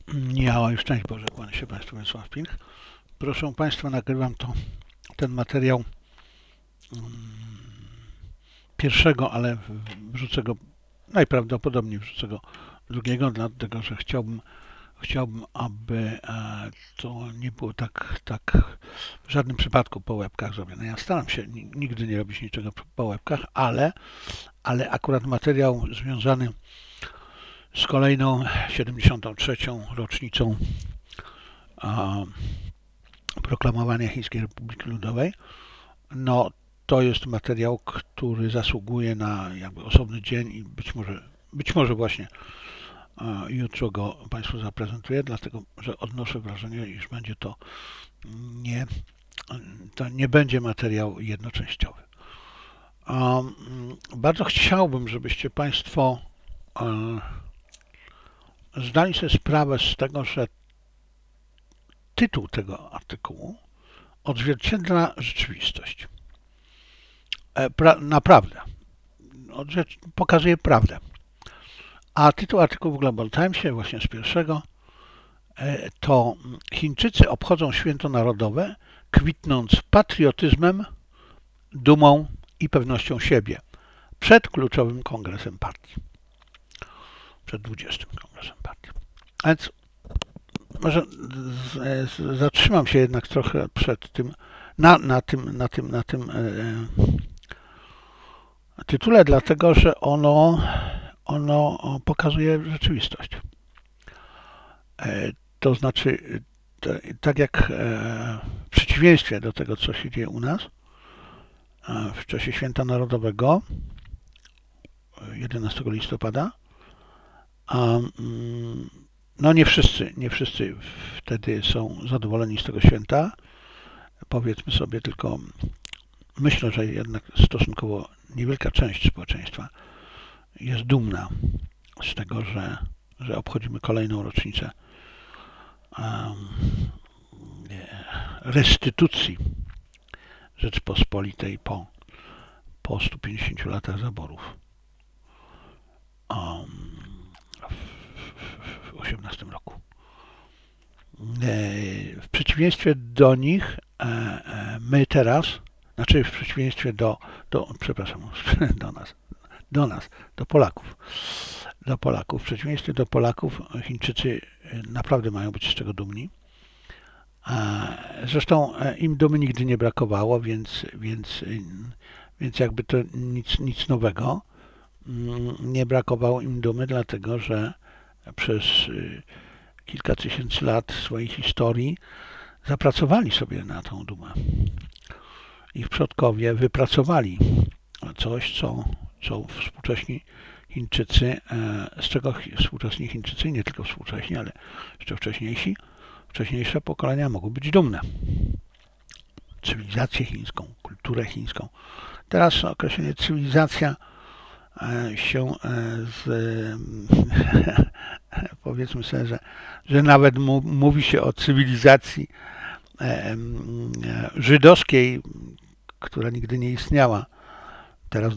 Ja już szczęść Boże, kłania się Państwu Władysław Pilch. Proszę Państwa, nagrywam ten materiał pierwszego, ale wrzucę go, najprawdopodobniej wrzucę go drugiego, dlatego że chciałbym, aby to nie było tak w żadnym przypadku po łebkach zrobione. Ja staram się nigdy nie robić niczego po łebkach, ale akurat materiał związany z kolejną 73. rocznicą proklamowania Chińskiej Republiki Ludowej, no to jest materiał, który zasługuje na jakby osobny dzień i być może właśnie jutro go Państwu zaprezentuję, dlatego że odnoszę wrażenie, iż będzie to nie będzie materiał jednoczęściowy. Bardzo chciałbym, żebyście Państwo zdali sobie sprawę z tego, że tytuł tego artykułu odzwierciedla rzeczywistość. Naprawdę. Pokazuje prawdę. A tytuł artykułu w Global Timesie, właśnie z pierwszego, to Chińczycy obchodzą święto narodowe, kwitnąc patriotyzmem, dumą i pewnością siebie przed kluczowym kongresem partii. Przed 20. kongresem partii. A więc może zatrzymam się jednak trochę przed tym, na tym tytule, dlatego że ono pokazuje rzeczywistość. To znaczy, tak jak w przeciwieństwie do tego, co się dzieje u nas, w czasie Święta Narodowego 11 listopada, no nie wszyscy wtedy są zadowoleni z tego święta. Powiedzmy sobie tylko, myślę, że jednak stosunkowo niewielka część społeczeństwa jest dumna z tego, że obchodzimy kolejną rocznicę restytucji Rzeczpospolitej po 150 latach zaborów w 18 roku. W przeciwieństwie do nich, my teraz, znaczy w przeciwieństwie do Polaków. W przeciwieństwie do Polaków, Chińczycy naprawdę mają być z czego dumni. Zresztą im dumy nigdy nie brakowało, więc jakby to nic nowego. Nie brakowało im dumy, dlatego że przez kilka tysięcy lat swojej historii zapracowali sobie na tą dumę. Ich przodkowie wypracowali coś, co współcześni Chińczycy, z czego współcześni Chińczycy, nie tylko współcześni, ale jeszcze wcześniejsze pokolenia mogą być dumne. Cywilizację chińską, kulturę chińską. Teraz określenie cywilizacja się powiedzmy sobie, że nawet mówi się o cywilizacji żydowskiej, która nigdy nie istniała. Teraz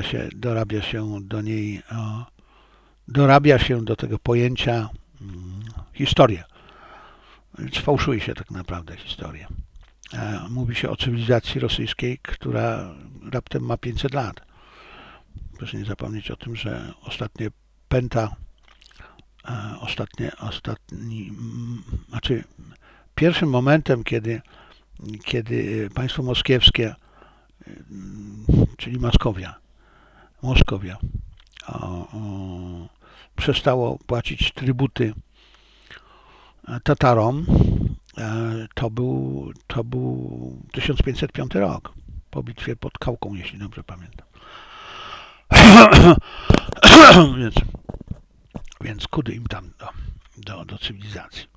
dorabia się do tego pojęcia historię. Więc fałszuje się tak naprawdę historię. Mówi się o cywilizacji rosyjskiej, która raptem ma 500 lat. Proszę nie zapomnieć o tym, że pierwszym momentem, kiedy państwo moskiewskie, czyli Moskowia przestało płacić trybuty Tatarom, to był 1505 rok, po bitwie pod Kałką, jeśli dobrze pamiętam. Więc kudy im tam do cywilizacji.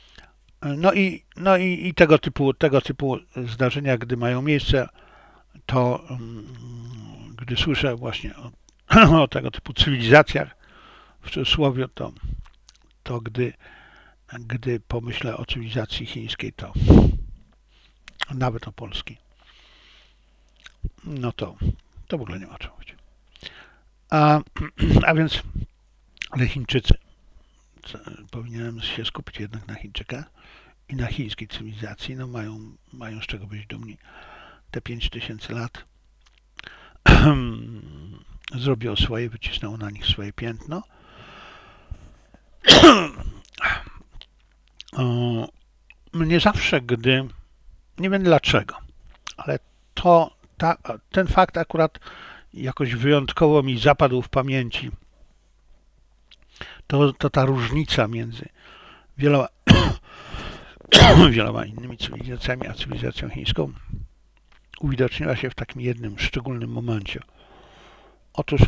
No i tego typu zdarzenia, gdy mają miejsce, to gdy słyszę właśnie o tego typu cywilizacjach w cudzysłowie, to gdy pomyślę o cywilizacji chińskiej, to nawet o polskiej, no to w ogóle nie ma o czym mówić. A więc, ale Chińczycy, powinienem się skupić jednak na Chińczykach i na chińskiej cywilizacji. No mają z czego być dumni. Te 5000 lat zrobiło swoje, wycisnęło na nich swoje piętno. Mnie zawsze, nie wiem dlaczego, ale ten fakt akurat jakoś wyjątkowo mi zapadł w pamięci. To ta różnica między wieloma innymi cywilizacjami, a cywilizacją chińską uwidoczniła się w takim jednym szczególnym momencie. Otóż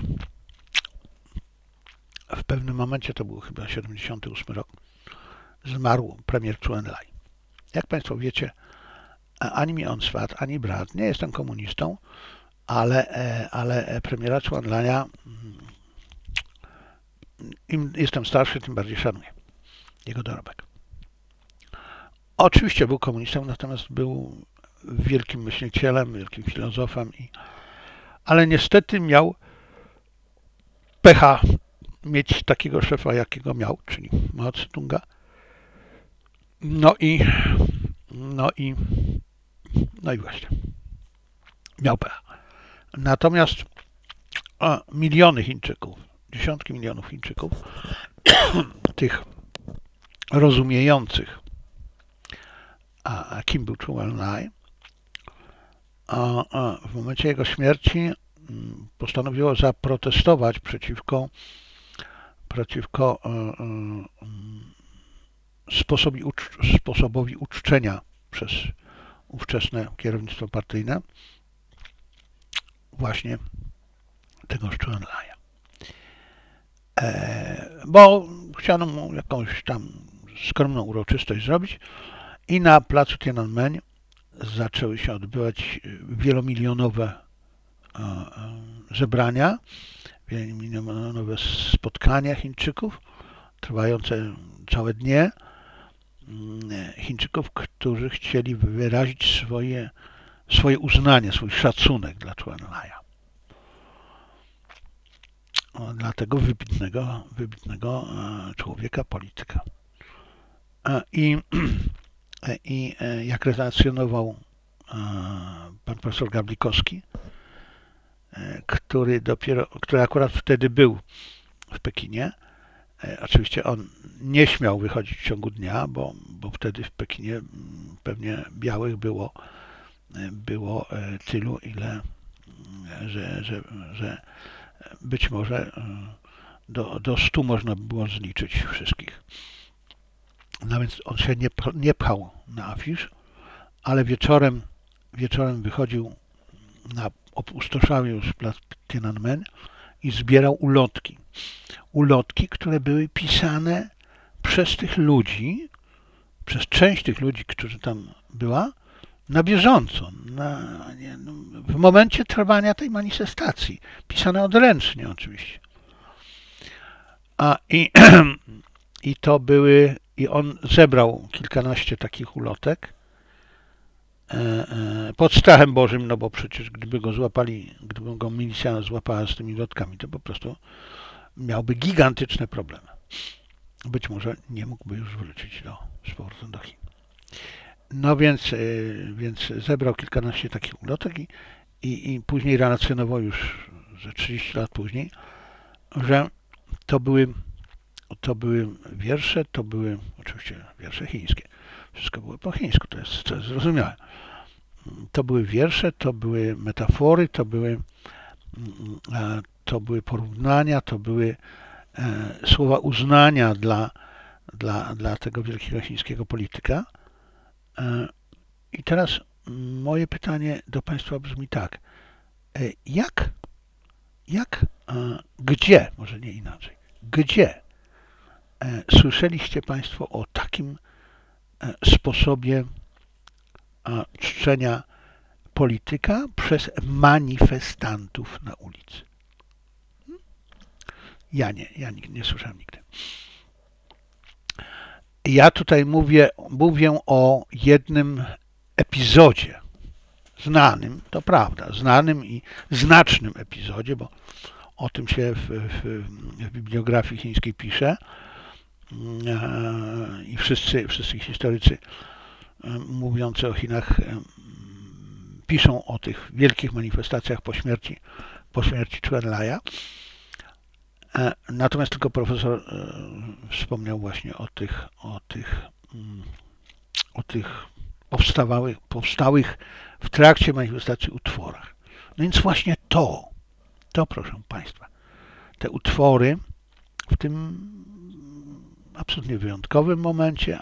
w pewnym momencie, to był chyba 78 rok, zmarł premier Zhou Enlai. Jak Państwo wiecie, ani mi on swat, ani brat, nie jestem komunistą, ale premiera Zhou Enlaia, im jestem starszy, tym bardziej szanuję jego dorobek. Oczywiście był komunistą, natomiast był wielkim myślicielem, wielkim filozofem, ale niestety miał pecha mieć takiego szefa, jakiego miał, czyli Mao Tse-tunga. No i właśnie, miał pecha. Natomiast miliony Chińczyków, dziesiątki milionów Chińczyków, tych rozumiejących, kim był Zhou Enlai, w momencie jego śmierci postanowiło zaprotestować przeciwko sposobowi uczczenia przez ówczesne kierownictwo partyjne właśnie tegoż Zhou Enlaia. Bo chciano mu jakąś tam skromną uroczystość zrobić i na placu Tiananmen zaczęły się odbywać wielomilionowe zebrania, wielomilionowe spotkania Chińczyków, trwające całe dnie. Chińczyków, którzy chcieli wyrazić swoje uznanie, swój szacunek dla Zhou Enlaia. Dla tego wybitnego człowieka, polityka. I jak relacjonował pan profesor Gawlikowski, który akurat wtedy był w Pekinie. Oczywiście on nie śmiał wychodzić w ciągu dnia, bo wtedy w Pekinie pewnie białych było tylu, ile, że być może do 100 można by było zliczyć wszystkich. No więc on się nie pchał na afisz, ale wieczorem wychodził na opustoszały już plac Tiananmen i zbierał ulotki. Ulotki, które były pisane przez tych ludzi, przez część tych ludzi, którzy tam była, na bieżąco, w momencie trwania tej manifestacji. Pisane odręcznie oczywiście. I on zebrał kilkanaście takich ulotek pod strachem Bożym, no bo przecież gdyby go milicja złapała z tymi ulotkami, to po prostu miałby gigantyczne problemy. Być może nie mógłby już wrócić z powrotem do Chin. No więc zebrał kilkanaście takich ulotek i później relacjonował już ze 30 lat później, że to były wiersze, to były oczywiście wiersze chińskie. Wszystko było po chińsku, to jest zrozumiałe. To były wiersze, to były metafory, to były porównania, to były słowa uznania dla tego wielkiego chińskiego polityka. I teraz moje pytanie do Państwa brzmi tak. Gdzie, może nie inaczej, gdzie słyszeliście Państwo o takim sposobie czczenia polityka przez manifestantów na ulicy? Ja nie słyszałem nigdy. Ja tutaj mówię o jednym epizodzie, znanym, to prawda, znanym i znacznym epizodzie, bo o tym się w bibliografii chińskiej pisze, i wszyscy historycy mówiący o Chinach piszą o tych wielkich manifestacjach po śmierci Chou Enlaia. Natomiast tylko profesor wspomniał właśnie o tych powstałych w trakcie manifestacji utworach. No więc właśnie to proszę Państwa, te utwory w tym absolutnie wyjątkowym momencie,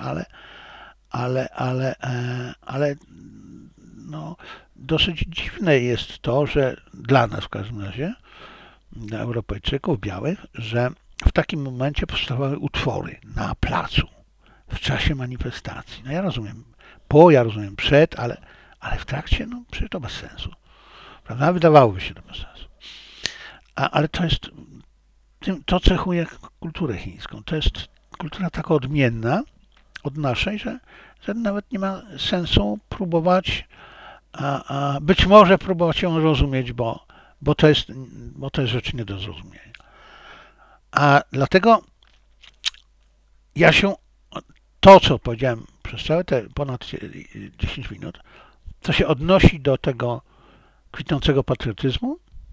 ale no, dosyć dziwne jest to, że dla nas w każdym razie, dla Europejczyków białych, że w takim momencie powstawały utwory na placu, w czasie manifestacji. No ja rozumiem ja rozumiem przed, ale w trakcie, no przecież to bez sensu. Prawda? Wydawałoby się to bez sensu. Ale to cechuje kulturę chińską. To jest kultura taka odmienna od naszej, że nawet nie ma sensu próbować, być może próbować ją rozumieć, bo to jest rzecz nie do zrozumienia. A dlatego to, co powiedziałem przez całe te ponad 10 minut, to się odnosi do tego kwitnącego patriotyzmu,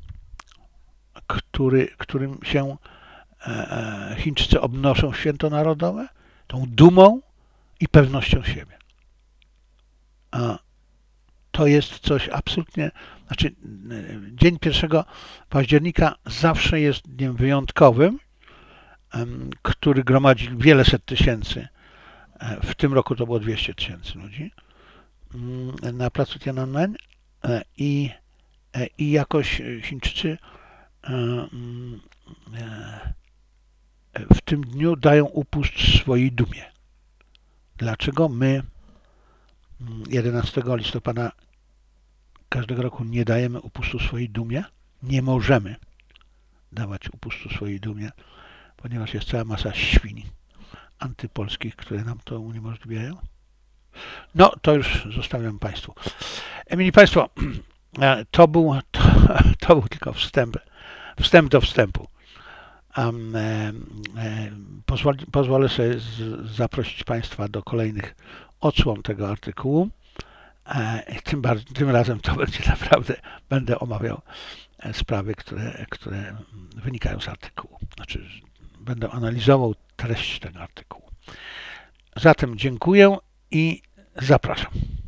którym się Chińczycy obnoszą święto narodowe, tą dumą i pewnością siebie. To jest coś absolutnie, znaczy dzień 1 października zawsze jest dniem wyjątkowym, który gromadzi wiele set tysięcy. W tym roku to było 200 000 ludzi na placu Tiananmen i jakoś Chińczycy w tym dniu dają upust swojej dumie. Dlaczego my 11 listopada każdego roku nie dajemy upustu swojej dumie? Nie możemy dawać upustu swojej dumie, ponieważ jest cała masa świń antypolskich, które nam to uniemożliwiają. No, to już zostawiam Państwu. Mili Państwo, to był tylko wstęp do wstępu. Pozwolę sobie zaprosić Państwa do kolejnych odsłon tego artykułu. Tym razem to będzie naprawdę, będę omawiał sprawy, które wynikają z artykułu. Znaczy, będę analizował treść tego artykułu. Zatem dziękuję i zapraszam.